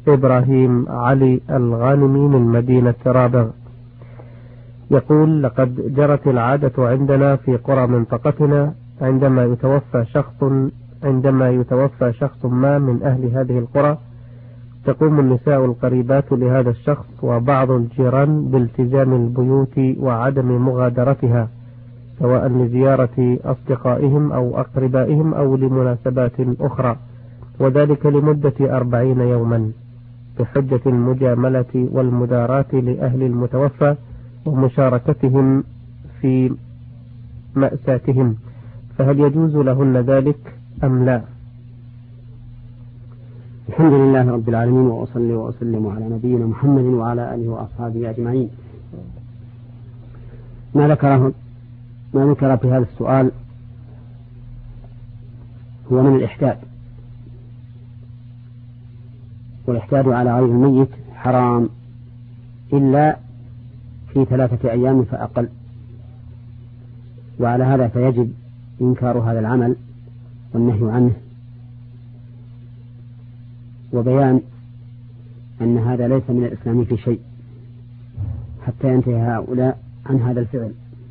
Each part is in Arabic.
إبراهيم علي الغانمي من مدينة رابغ، يقول: لقد جرت العادة عندنا في قرى منطقتنا عندما يتوفى شخص ما من أهل هذه القرى، تقوم النساء القريبات لهذا الشخص وبعض الجيران بالتزام البيوت وعدم مغادرتها، سواء لزيارة أصدقائهم أو أقربائهم أو لمناسبات أخرى، وذلك لمدة 40 يوما بحجة المجاملة والمداراة لأهل المتوفى ومشاركتهم في مأساتهم، فهل يجوز لهن ذلك أم لا؟ الحمد لله رب العالمين، وأصلي وأسلم على نبينا محمد وعلى آله وأصحابه أجمعين. ما ذكر في هذا السؤال هو من الإحداد، والإحداد على غير الميت حرام إلا في 3 أيام فأقل، وعلى هذا فيجب إنكار هذا العمل والنهي عنه، وبيان أن هذا ليس من الإسلام في شيء حتى ينتهي هؤلاء عن هذا الفعل.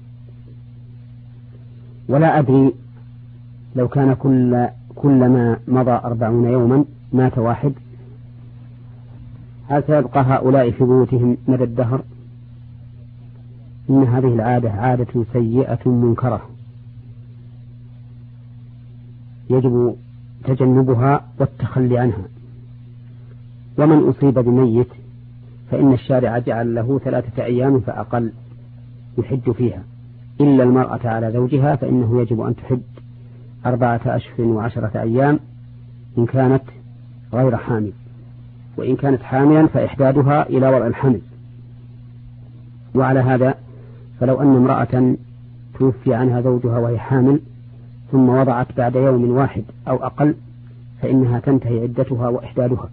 ولا أدري لو كان كلما مضى 40 يوما مات واحد، هل سيبقى هؤلاء في بيوتهم مدى الدهر؟ إن هذه العادة عادة سيئة منكرة يجب تجنبها والتخلي عنها. ومن أصيب بميت فإن الشارع جعل له 3 أيام فأقل يحد فيها، إلا المرأة على زوجها فإنه يجب أن تحد 4 أشهر و10 أيام إن كانت غير حامل، وإن كانت حاملا فإحدادها إلى وضع الحمل. وعلى هذا فلو أن امرأة توفي عنها زوجها وهي حامل ثم وضعت بعد يوم واحد أو أقل فإنها تنتهي عدتها وإحدادها.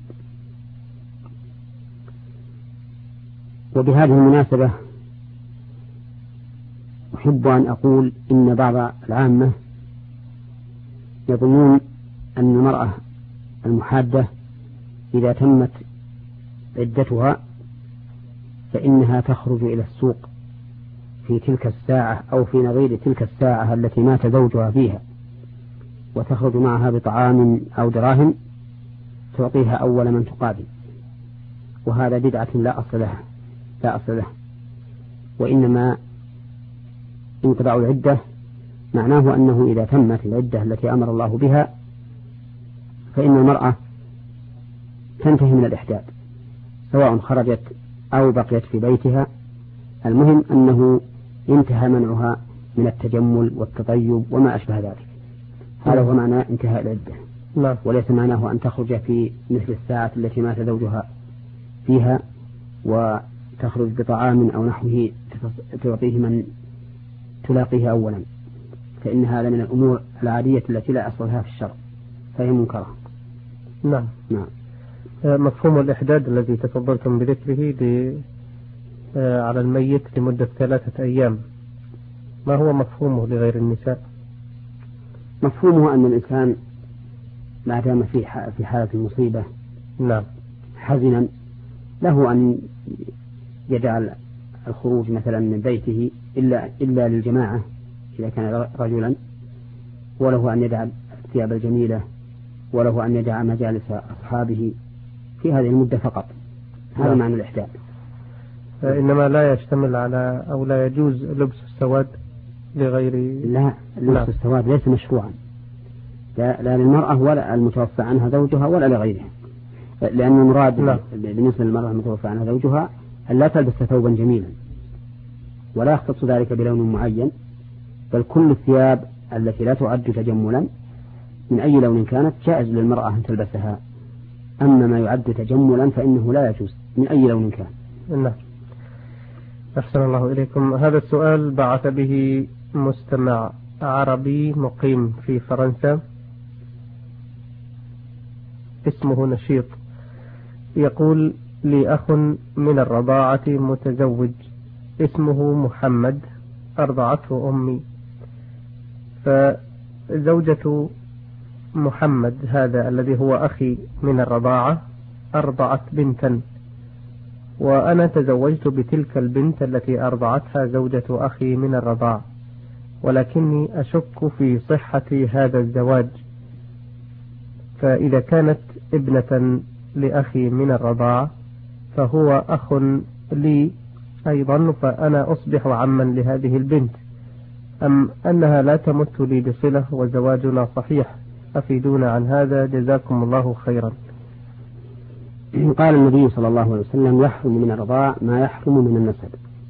وبهذه المناسبة أحب أن أقول إن بعض العامة يظنون أن المرأة المحادة إذا تمت عدتها فإنها تخرج إلى السوق في تلك الساعة أو في نظير تلك الساعة التي مات زوجها فيها، وتخرج معها بطعام أو دراهم تعطيها أول من تقابل، وهذا بدعة لا أصل لها. وإنما انقضاء العدة معناه أنه إذا تمت العدة التي أمر الله بها فإن المرأة تنتهي من الإحداد سواء خرجت أو بقيت في بيتها، المهم أنه انتهى منعها من التجمل والتطيب وما أشبه ذلك. هذا هو معنى انتهاء العدة، وليس معناه أن تخرج في مثل الساعة التي مات زوجها فيها وتخرج بطعام أو نحوه تعطيه من تلاقيه أولا، فإن هذا من الأمور العادية التي لا أصل لها في الشرع فهي منكرة. نعم. مفهوم الإحداد الذي تفضلتم بذكره على الميت لمدة 3 أيام، ما هو مفهومه لغير النساء؟ مفهومه أن الإنسان ما دام في حالة المصيبة حزنا له أن يجعل الخروج مثلا من بيته إلا للجماعة إذا كان رجلا، وله أن يدع الثياب الجميلة، وله أن يدع مجالس أصحابه في هذه المدة فقط. هذا معنى الإحداد. إنما لا يشتمل على أو لا يجوز لبس السواد لغير. لا، لبس السواد ليس مشروعا لا للمرأة ولا المتوفى عنها زوجها ولا لغيرها، لأن المراد بالنسبة للمرأة المتوفى عنها زوجها أن لا تلبس ثوبا جميلا، ولا يختص ذلك بلون معين، بل كل الثياب التي لا تعد تجملا من أي لون كانت جائز للمرأة أن تلبسها. أما ما يعد تجملا فإنه لا يجوز من أي لون كان. نعم. أحسن الله إليكم. هذا السؤال بعث به مستمع عربي مقيم في فرنسا اسمه نشيط، يقول: لي أخ من الرضاعة متزوج اسمه محمد، أرضعته أمي، فزوجة محمد هذا الذي هو أخي من الرضاعة أرضعت بنتا، وأنا تزوجت بتلك البنت التي أرضعتها زوجة أخي من الرضاع، ولكني أشك في صحة هذا الزواج، فإذا كانت ابنة لأخي من الرضاعة فهو أخ لي أيضا، فأنا أصبح عما لهذه البنت، أم أنها لا تمت لي بصلة وزواجنا صحيح؟ أفيدونا عن هذا جزاكم الله خيرا. قال النبي صلى الله عليه وسلم: يحرم من الرضاع ما يحرم من النسب.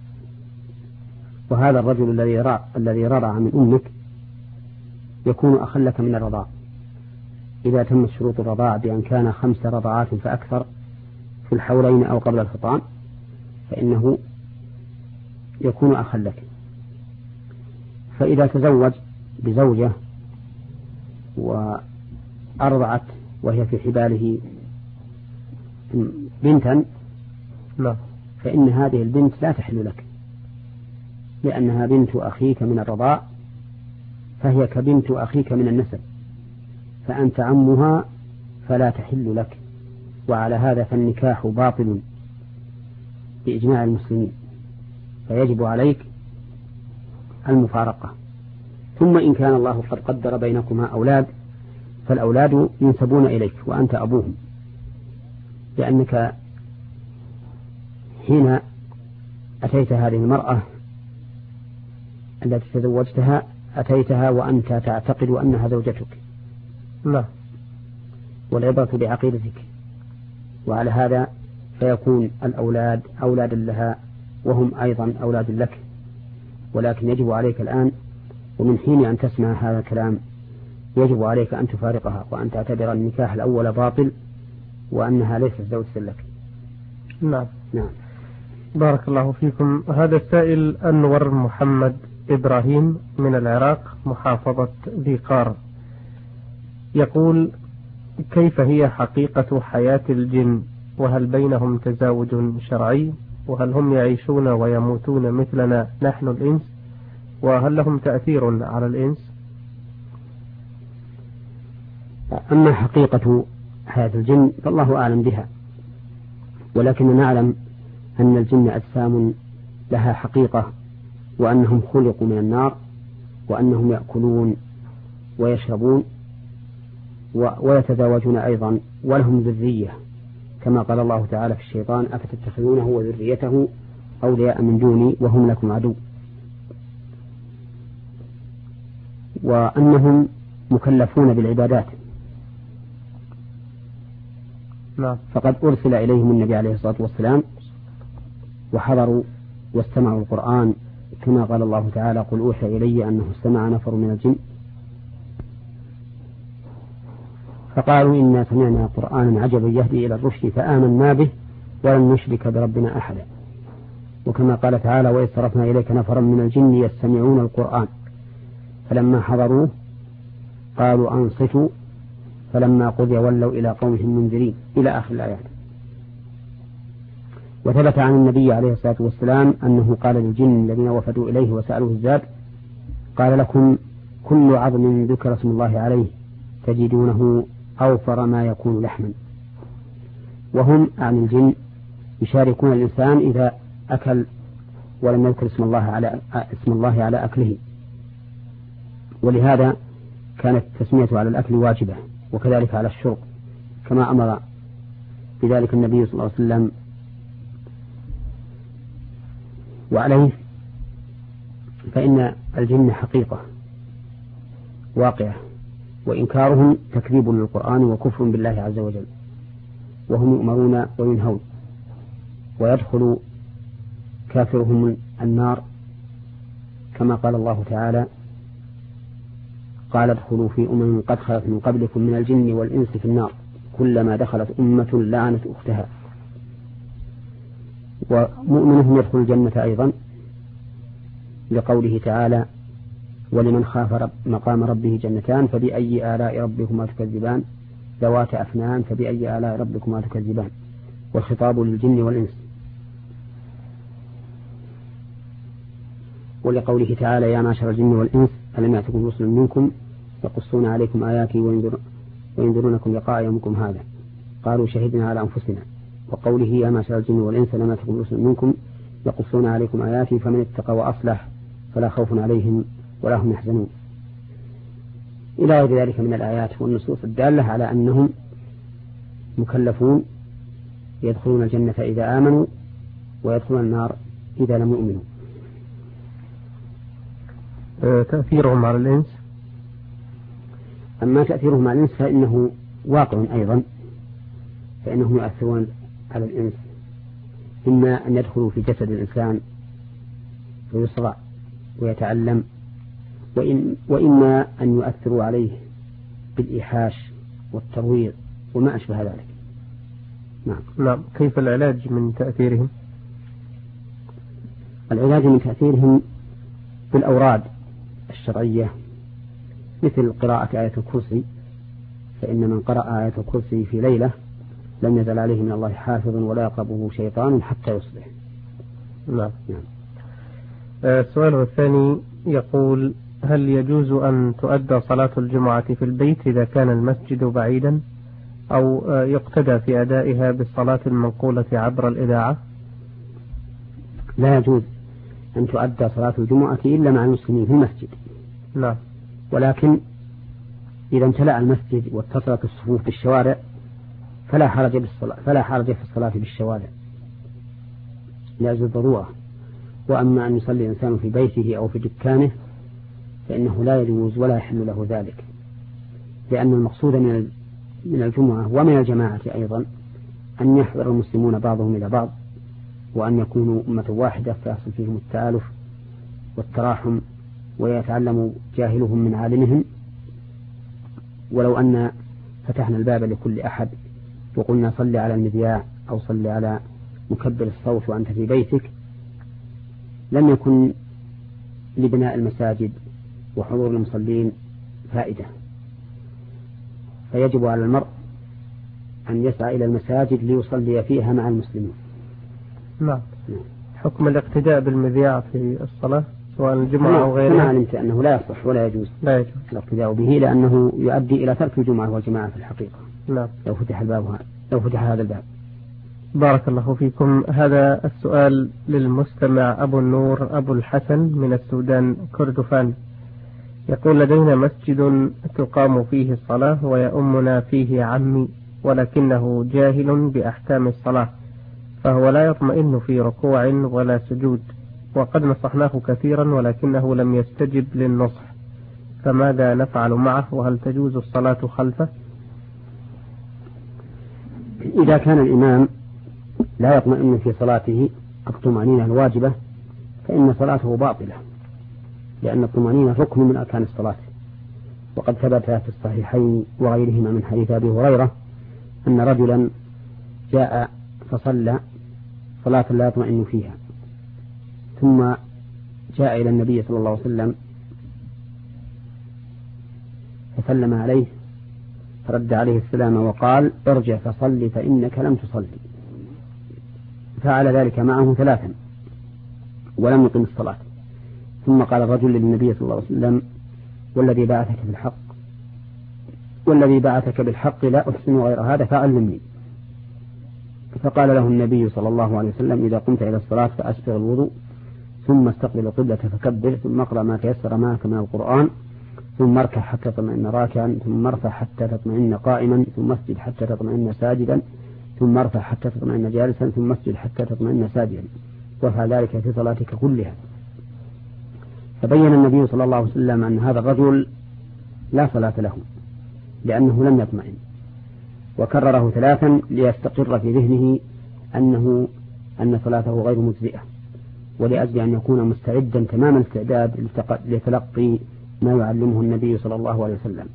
وهذا الرجل الذي رضع من أمك يكون أخا لك من الرضاع إذا تمت شروط الرضاع بأن كان 5 رضعات فأكثر في الحولين أو قبل الفطام، فإنه يكون أخا لك. فإذا تزوج بزوجة وأرضعت وهي في حباله بنتا، فإن هذه البنت لا تحل لك، لأنها بنت أخيك من الرضاع، فهي كبنت أخيك من النسب، فأنت عمها فلا تحل لك. وعلى هذا فالنكاح باطل بإجماع المسلمين، فيجب عليك المفارقة. ثم إن كان الله قد قدر بينكما أولاد فالأولاد ينسبون إليك وأنت أبوهم، لأنك حين أتيت هذه المرأة التي تزوجتها أتيتها وأنت تعتقد أنها زوجتك، لا، والعبرة بعقيدتك. وعلى هذا فيكون الأولاد أولادا لها وهم أيضا أولاد لك. ولكن يجب عليك الآن ومن حين أن تسمع هذا الكلام يجب عليك أن تفارقها، وأن تعتبر النكاح الأول باطل وأنها ليست زوجة لك. نعم. نعم. بارك الله فيكم. هذا السائل أنور محمد إبراهيم من العراق محافظة ذي قار يقول: كيف هي حقيقة حياة الجن؟ وهل بينهم تزاوج شرعي؟ وهل هم يعيشون ويموتون مثلنا نحن الإنس؟ وهل لهم تأثير على الإنس؟ أما حقيقة حياة الجن فالله أعلم بها، ولكن نعلم أن الجن أجسام لها حقيقة، وأنهم خلقوا من النار، وأنهم يأكلون ويشربون ويتزاوجون أيضا، ولهم ذرية، كما قال الله تعالى في الشيطان: أفتتخذونه وذريته أولياء من دوني وهم لكم عدو. وأنهم مكلفون بالعبادات، فقد أرسل إليهم النبي عليه الصلاة والسلام وحضروا واستمعوا القرآن، كما قال الله تعالى: قل أوحي إلي أنه استمع نفر من الجن فقالوا إنا سمعنا قرآنا عجبا يهدي إلى الرشد فآمنا به ولن نشرك بربنا أحدا. وكما قال تعالى: وإذ صرفنا إليك نفرا من الجن يستمعون القرآن فلما حضروه قالوا أنصتوا فلما قضي ولوا إلى قومهم منذرين، إلى آخر الآيات. وثبت عن النبي عليه الصلاة والسلام أنه قال للجن الذين وفدوا إليه وسألوه الزاد: قال لكم كل عظم ذكر اسم الله عليه تجدونه أوفر ما يكون لحما. وهم عن الجن يشاركون الإنسان إذا أكل ولم يذكر اسم الله على أكله، ولهذا كانت التسمية على الأكل واجبة، وكذلك على الشرب، كما أمر بذلك النبي صلى الله عليه وسلم. وعليه فإن الجن حقيقة واقعة، وإنكارهم تكذيب للقرآن وكفر بالله عز وجل، وهم يؤمرون وينهون، ويدخل كافرهم النار، كما قال الله تعالى: قال ادخلوا في أمم قد خلت من قبلكم من الجن والإنس في النار كلما دخلت أمة لعنت أختها. ومؤمنهم يدخل الجنة أيضا، لقوله تعالى: ولمن خاف مقام ربه جنتان فبأي آلاء ربكما تكذبان ذوات أفنان فبأي آلاء ربكما تكذبان. والخطاب للجن والإنس. ولقوله تعالى: يا معشر الجن والإنس ألم يأتكم رسل منكم يقصون عليكم آياتي وينذرونكم لقاء يومكم هذا. قالوا شهدنا على أنفسنا، وقوله يا معشر الجن والإنس لما تكن رسل منكم يقصون عليكم آياتي فمن اتقى وأصلح فلا خوف عليهم ولا هم يحزنون، إلى غير ذلك من الآيات والنصوص الدالة على أنهم مكلفون يدخلون الجنة إذا آمنوا ويدخلون النار إذا لم يؤمنوا. تأثيرهم على الإنس، أما تأثيرهم على الإنس فإنه واقع أيضا، فإنهم يؤثرون على الإنس، إما أن يدخلوا في جسد الإنسان ويصغى ويتعلم، وإما أن يؤثروا عليه بالإيحاش والترويض وما أشبه ذلك. نعم. كيف العلاج من تأثيرهم؟ العلاج من تأثيرهم بالأوراد الشرعية، مثل قراءة آية الكرسي، فإن من قرأ آية الكرسي في ليلة لم يزل عليه من الله حافظ ولا يقربه شيطان حتى يصبح. نعم. السؤال الثاني يقول: هل يجوز أن تؤدى صلاة الجمعة في البيت إذا كان المسجد بعيدا، أو يقتدى في أدائها بالصلاة المنقولة عبر الإذاعة؟ لا يجوز أن تؤدى صلاة الجمعة إلا مع المسلمين في المسجد. نعم. ولكن إذا امتلأ المسجد واتصلت الصفوف بالشوارع فلا حرج في الصلاة بالشوارع لأجل الضرورة. وأما أن يصلي الإنسان في بيته أو في دكانه فإنه لا يجوز ولا يحل له ذلك، لأن المقصود من الجمعة ومن الجماعة أيضا أن يحضر المسلمون بعضهم إلى بعض، وأن يكونوا أمة واحدة فيحصل فيهم التآلف والتراحم ويتعلم جاهلهم من عالمهم. ولو أن فتحنا الباب لكل أحد وقلنا صل على المذياع أو صل على مكبر الصوت وأنت في بيتك لم يكن لبناء المساجد وحضور المصلين فائدة، فيجب على المرء أن يسعى إلى المساجد ليصلي فيها مع المسلمين. نعم. حكم الاقتداء بالمذياع في الصلاة سواء الجمعة أو غيرها؟ أنا علمت أنه لا يصح ولا يجوز الاقتداء به، لأنه يؤدي إلى ترك الجمعة والجماعة في الحقيقة. نعم. لو فتح هذا الباب. بارك الله فيكم. هذا السؤال للمستمع أبو النور أبو الحسن من السودان كردفان، يقول: لدينا مسجد تقام فيه الصلاة ويؤمنا فيه عمي، ولكنه جاهل بأحكام الصلاة، فهو لا يطمئن في ركوع ولا سجود، وقد نصحناه كثيرا ولكنه لم يستجب للنصح، فماذا نفعل معه؟ وهل تجوز الصلاة خلفه؟ إذا كان الإمام لا يطمئن في صلاته الطمأنينة الواجبة فإن صلاته باطلة، لأن الطمأنينة ركن من أركان الصلاة. وقد ثبت في الصحيحين وغيرهما من حديث أبي هريرة أن رجلا جاء فصلى صلاة لا يطمئن فيها، ثم جاء إلى النبي صلى الله عليه وسلم فسلم عليه فرد عليه السلام وقال: ارجع فصل فإنك لم تصلي. فعل ذلك معه 3 ولم يقم الصلاة. ثم قال الرجل للنبي صلى الله عليه وسلم: والذي بعثك بالحق لا أحسن غير هذا فعلمني. فقال له النبي صلى الله عليه وسلم: إذا قمت إلى الصلاة فأسبغ الوضوء، ثم استقبل القبلة فكبر، ثم اقرأ ما تيسر معك من القرآن، ثم اركع حتى تطمئن راكعا، ثم ارفع حتى تطمئن قائما، ثم اسجد حتى تطمئن ساجدا، ثم ارفع حتى تطمئن جالسا، ثم اسجد حتى تطمئن ساجدا، وافعل ذلك في صلاتك كلها. فبين النبي صلى الله عليه وسلم أن هذا الرجل لا صلاة له لأنه لم يطمئن، وكرره 3 ليستقر في ذهنه أن صلاته غير مجزئة، ولأجل أن يكون مستعدا تمام الاستعداد لتلقي ما يعلمه النبي صلى الله عليه وسلم.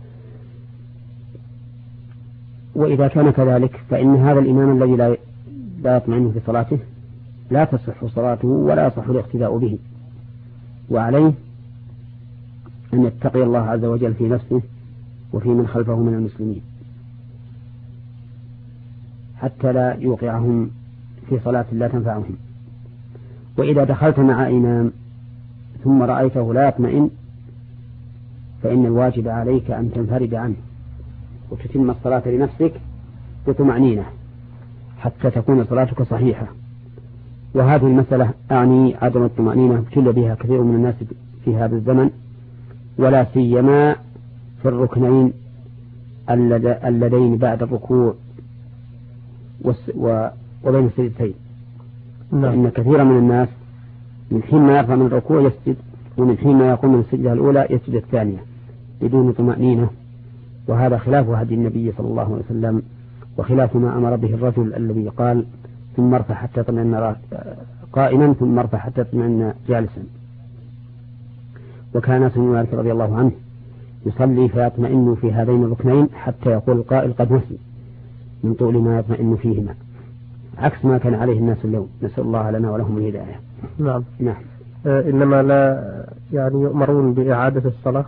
وإذا كان كذلك فإن هذا الإمام الذي لا يطمئن في صلاته لا تصح صلاته ولا يصح الاقتداء به، وعليه أن يتقي الله عز وجل في نفسه وفي من خلفه من المسلمين حتى لا يوقعهم في صلاة لا تنفعهم. وإذا دخلت مع إمام ثم رأيته لا يطمئن فإن الواجب عليك أن تنفرد عنه وتتم الصلاة لنفسك بطمأنينة حتى تكون صلاتك صحيحة. وهذه المسألة أعني عدم الطمأنينة ابتلي بها كثير من الناس في هذا الزمن، ولا سيما في الركنين اللذين بعد الركوع وبين السجدتين. فإن كثيرا من الناس من حين ما يرفع من الركوع يسجد، ومن حين ما يقوم من السجدة الأولى يسجد الثانية بدون طمأنينة، وهذا خلاف هدي النبي صلى الله عليه وسلم، وخلاف ما أمر به الرجل الذي قال ثم ارفع حتى تطمئن قائما ثم ارفع حتى تطمئن جالسا. وكان أنس بن مالك رضي الله عنه يصلي فيطمئن في هذين الركنين حتى يقول القائل قد نسي من طول ما يطمئن فيهما، عكس ما كان عليه الناس اليوم. نسأل الله لنا ولهم الهداية. نعم. نعم. إنما لا يعني يؤمرون بإعادة الصلاة.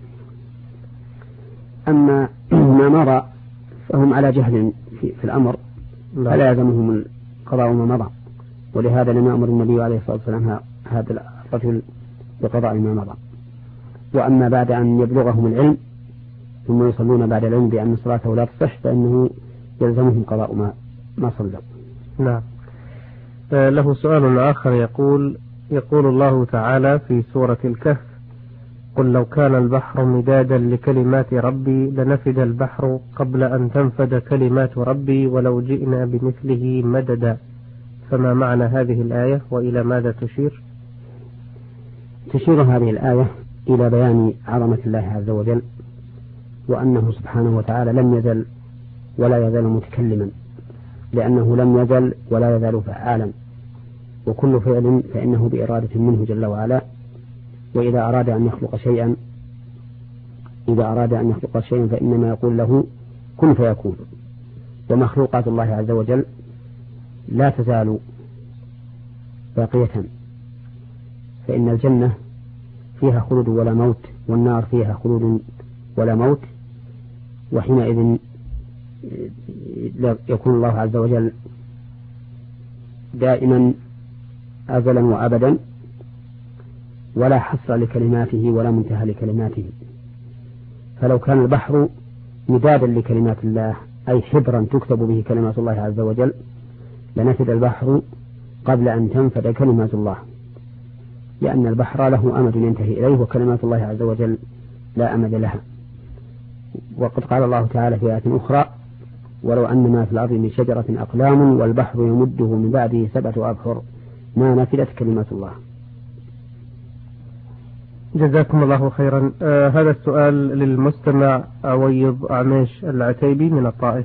أما ما مضى فهم على جهل في الأمر، فلا يلزمهم القضاء ما مضى، ولهذا لم يأمر النبي عليه الصلاة والسلام هذا الرجل بقضاء ما مضى. وأما بعد أن يبلغهم العلم ثم يصلون بعد العلم بأن صلاته لا تصح فإنه يلزمهم قضاء ما صلوا. نعم. له سؤال آخر يقول الله تعالى في سورة الكهف: قل لو كان البحر مدادا لكلمات ربي لنفد البحر قبل أن تنفد كلمات ربي ولو جئنا بمثله مددا. فما معنى هذه الآية وإلى ماذا تشير؟ تشير هذه الآية إلى بيان عظمة الله عز وجل، وأنه سبحانه وتعالى لم يزل ولا يزال متكلما، لأنه لم يزل ولا يزال فعالا، وكل فعل فإنه بإرادة منه جل وعلا. وإذا أراد أن يخلق شيئا فإنما يقول له كن فيكون. ومخلوقات الله عز وجل لا تزال باقية، فإن الجنة فيها خلود ولا موت، والنار فيها خلود ولا موت، وحينئذ يكون الله عز وجل دائما أزلا وأبدا، ولا حصر لكلماته ولا منتهى لكلماته. فلو كان البحر مدادا لكلمات الله أي حبرا تكتب به كلمات الله عز وجل لنفد البحر قبل أن تنفد كلمات الله، لأن البحر له أمد ينتهي إليه، وكلمات الله عز وجل لا أمد لها. وقد قال الله تعالى في آية أخرى: ولو أن ما في الأرض من شجرة أقلام والبحر يمده من بعده 7 أبحر ما نفدت كلمات الله. جزاكم الله خيرا. هذا السؤال للمستمع عويض عميش العتيبي من الطائف،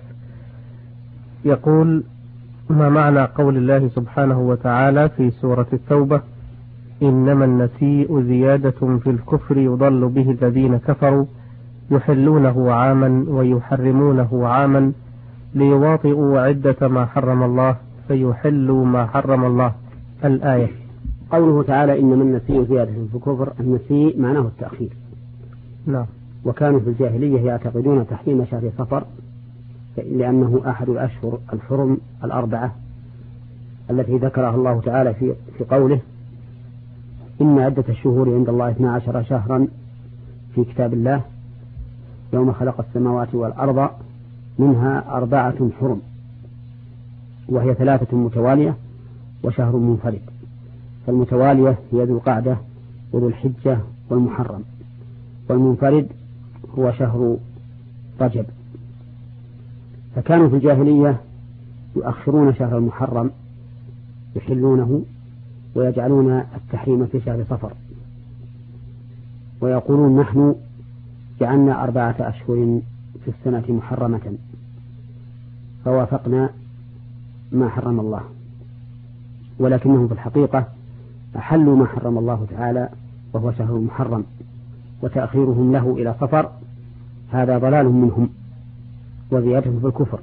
يقول: ما معنى قول الله سبحانه وتعالى في سورة التوبة: إنما النسيء زيادة في الكفر يضل به الذين كفروا يحلونه عاما ويحرمونه عاما ليواطئوا عدة ما حرم الله فيحلوا ما حرم الله. الآية. قوله تعالى إنما النسيء زيادة في الكفر، النسيء معناه التأخير. نعم. وكانوا في الجاهلية يعتقدون تحريم شهر صفر لأنه أحد الأشهر الحرم 4 التي ذكرها الله تعالى في قوله: إن عدة الشهور عند الله 12 شهرا في كتاب الله يوم خلق السماوات والأرض منها 4 حرم، وهي 3 متوالية وشهر منفرد. فالمتوالية هي ذو القعدة وذو الحجة والمحرم، والمنفرد هو شهر رجب. فكانوا في الجاهلية يؤخرون شهر المحرم يحلونه ويجعلون التحريم في شهر صفر، ويقولون: نحن جعلنا 4 أشهر في السنة محرمة فوافقنا ما حرم الله، ولكنهم في الحقيقة أحلوا ما حرم الله تعالى وهو شهر محرم، وتأخيرهم له إلى صفر هذا ضلال منهم وزيادة في الكفر.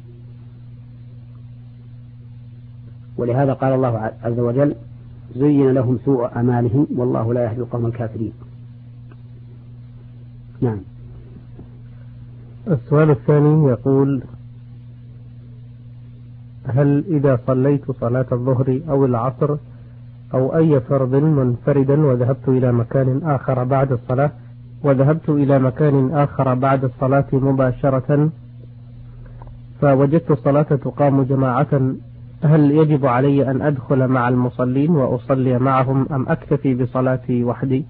ولهذا قال الله عز وجل: زين لهم سوء أعمالهم والله لا يهدي القوم الكافرين. نعم. السؤال الثاني يقول: هل إذا صليت صلاة الظهر أو العصر أو أي فرض منفردا وذهبت إلى مكان آخر بعد الصلاة مباشرة فوجدت الصلاة تقام جماعة، هل يجب علي أن أدخل مع المصلين وأصلي معهم أم أكتفي بصلاتي وحدي؟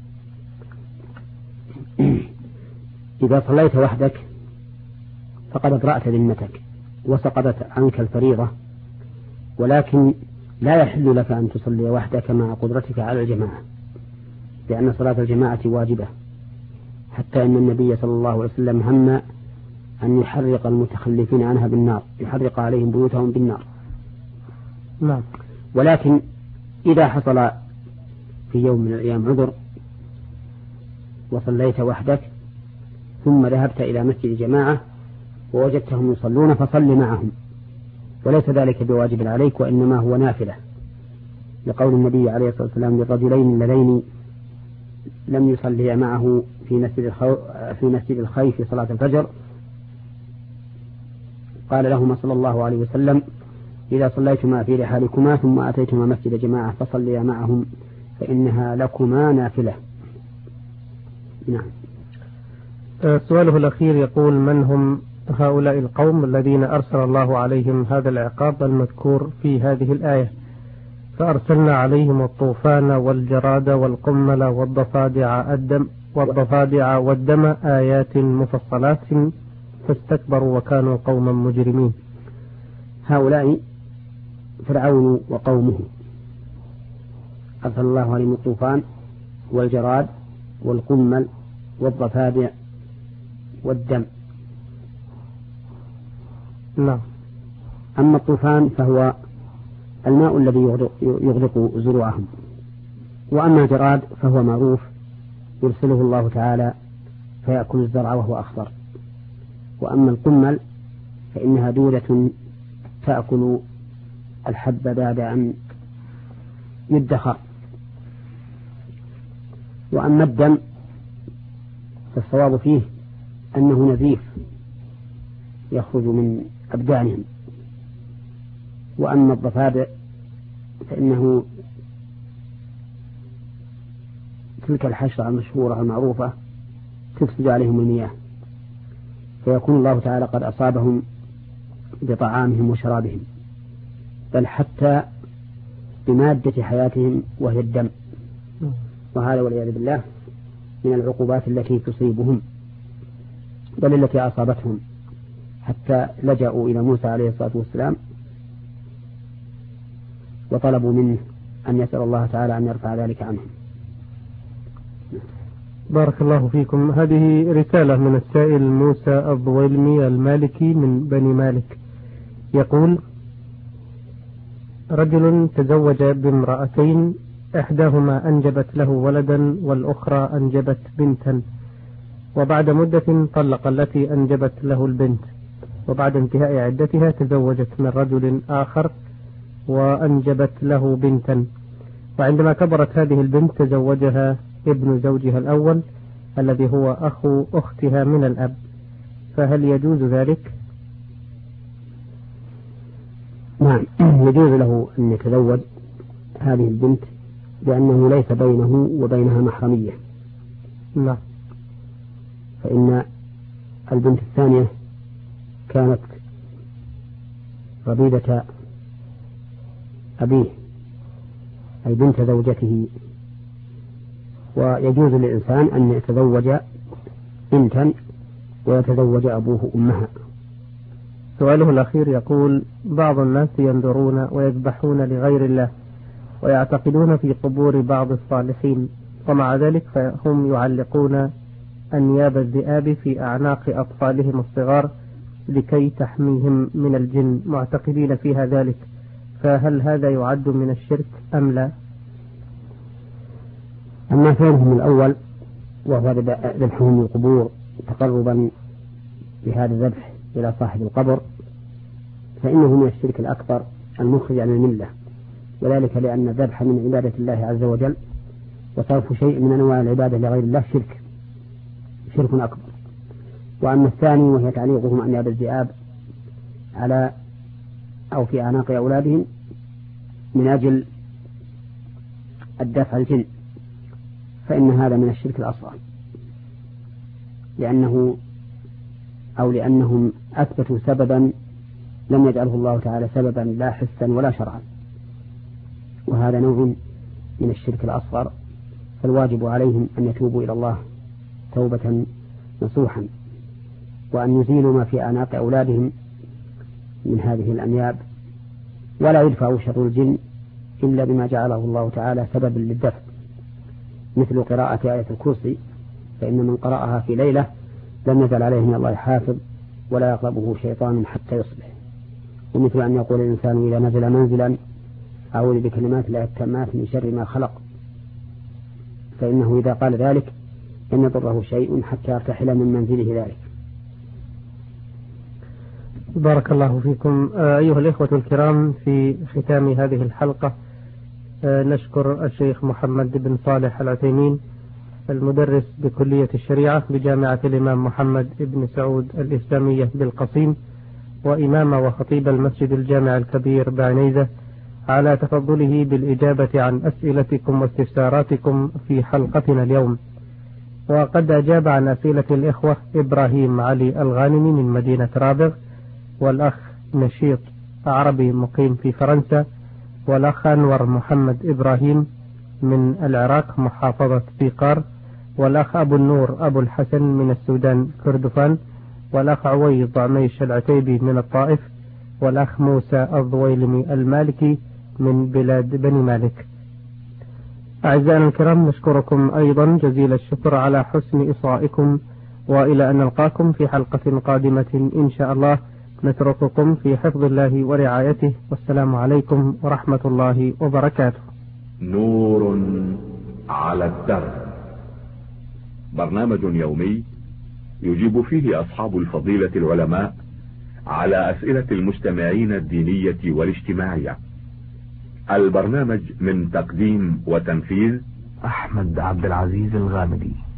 إذا صليت وحدك فقد أبرأت ذمتك وسقطت عنك الفريضة، ولكن لا يحل لك أن تصلي وحدك مع قدرتك على الجماعة، لأن صلاة الجماعة واجبة، حتى أن النبي صلى الله عليه وسلم هم أن يحرق المتخلفين عنها بالنار، يحرق عليهم بيوتهم بالنار. نعم. ولكن إذا حصل في يوم من الأيام عذر وصليت وحدك ثم ذهبت إلى مسجد جماعة ووجدتهم يصلون فصل معهم، وليس ذلك بواجب عليك وإنما هو نافلة، لقول النبي عليه الصلاة والسلام للرجلين اللذين لم يصليا معه في مسجد الخيف في صلاة الفجر، قال لهما صلى الله عليه وسلم: إذا صليتما في رحالكما ثم أتيتما مسجد جماعة فصليا معهم فإنها لكما نافلة. نعم. سؤاله الأخير يقول: من هم هؤلاء القوم الذين أرسل الله عليهم هذا العقاب المذكور في هذه الآية؟ فأرسلنا عليهم الطوفان والجراد والقمل والضفادع والدم آيات مفصلات فاستكبروا وكانوا قوما مجرمين. هؤلاء فرعون وقومه، أرسل الله عليهم الطوفان والجراد والقمل والضفادع والدم. نعم. أما الطوفان فهو الماء الذي يغرق زروعهم، وأما الجراد فهو معروف يرسله الله تعالى فيأكل الزرع وهو أخضر، وأما القمل فإنها دودة تأكل الحب بعد أن يدخر، وأما الدم فالصواب فيه أنه نزيف يخرج من أبدانهم، وأما الضفادع فإنه تلك الحشرة المشهورة المعروفة تفسد عليهم المياه، فيكون الله تعالى قد أصابهم بطعامهم وشرابهم، بل حتى بمادة حياتهم وهي الدم، وهذا والعياذ بالله من العقوبات التي تصيبهم بل التي أصابتهم، حتى لجأوا إلى موسى عليه الصلاة والسلام وطلبوا منه أن يسأل الله تعالى أن يرفع ذلك عنهم. بارك الله فيكم. هذه رسالة من السائل موسى الضويلمي المالكي من بني مالك، يقول: رجل تزوج بامرأتين، إحداهما أنجبت له ولدا والأخرى أنجبت بنتا، وبعد مدة طلق التي أنجبت له البنت، وبعد انتهاء عدتها تزوجت من رجل آخر وأنجبت له بنتا، وعندما كبرت هذه البنت تزوجها ابن زوجها الأول الذي هو أخو أختها من الأب، فهل يجوز ذلك؟ نعم، يجوز له أن يتزوج هذه البنت لأنه ليس بينه وبينها محرمية. نعم. فإن البنت الثانية كانت ربيبة أبيه أي بنت زوجته، ويجوز للإنسان أن يتزوج بنتا ويتزوج أبوه أمها. سؤاله الأخير يقول: بعض الناس ينذرون ويذبحون لغير الله ويعتقدون في قبور بعض الصالحين، ومع ذلك فهم يعلقون أنياب الذئاب في أعناق أطفالهم الصغار لكي تحميهم من الجن، معتقدين فيها ذلك، فهل هذا يعد من الشرك أم لا؟ أما فعلهم الأول وهو ذبحهم القبور تقربا بهذا الذبح إلى صاحب القبر فإنه من الشرك الأكبر المخرج عن الملة، وذلك لأن الذبح من عبادة الله عز وجل، وصرف شيء من أنواع العبادة لغير الله شرك أكبر. وأما الثاني وهي تعليقهم أنياب الذئاب على أو في أعناق أولادهم من أجل الدفع الجن، فإن هذا من الشرك الأصغر، لأنهم أثبتوا سببا لم يجعله الله تعالى سببا لا حسا ولا شرعا، وهذا نوع من الشرك الأصغر، فالواجب عليهم أن يتوبوا إلى الله توبة نصوحا، وأن يزيلوا ما في أعناق أولادهم من هذه الأنياب، ولا يدفعوا شر الجن إلا بما جعله الله تعالى سببا للدفع، مثل قراءة آية الكرسي، فإن من قرأها في ليلة لم يزل عليه من الله حافظ ولا يقربه شيطان حتى يصبح. ومثل أن يقول الإنسان إذا نزل منزلا أعوذ بكلمات الله التامات من شر ما خلق، فإنه إذا قال ذلك لم يضره شيء حتى يرتحل من منزله ذلك. بارك الله فيكم. أيها الإخوة الكرام، في ختام هذه الحلقة نشكر الشيخ محمد بن صالح العثيمين المدرس بكلية الشريعة بجامعة الإمام محمد بن سعود الإسلامية بالقصيم، وإمام وخطيب المسجد الجامع الكبير بعنيزة، على تفضله بالإجابة عن أسئلتكم واستفساراتكم في حلقتنا اليوم. وقد أجاب عن أسئلة الإخوة إبراهيم علي الغانمي من مدينة رابغ، والأخ نشيط عربي مقيم في فرنسا، والأخ أنور محمد إبراهيم من العراق محافظة بيقار، والأخ أبو النور أبو الحسن من السودان كردفان، والأخ عويض عميش العتيبي من الطائف، والأخ موسى الضويلمي المالكي من بلاد بني مالك. أعزائنا الكرام، نشكركم أيضا جزيل الشكر على حسن إصغائكم، وإلى أن نلقاكم في حلقة قادمة إن شاء الله، نترككم في حفظ الله ورعايته، والسلام عليكم ورحمة الله وبركاته. نور على الدرب، برنامج يومي يجيب فيه أصحاب الفضيلة العلماء على أسئلة المستمعين الدينية والاجتماعية. البرنامج من تقديم وتنفيذ أحمد عبد العزيز الغامدي.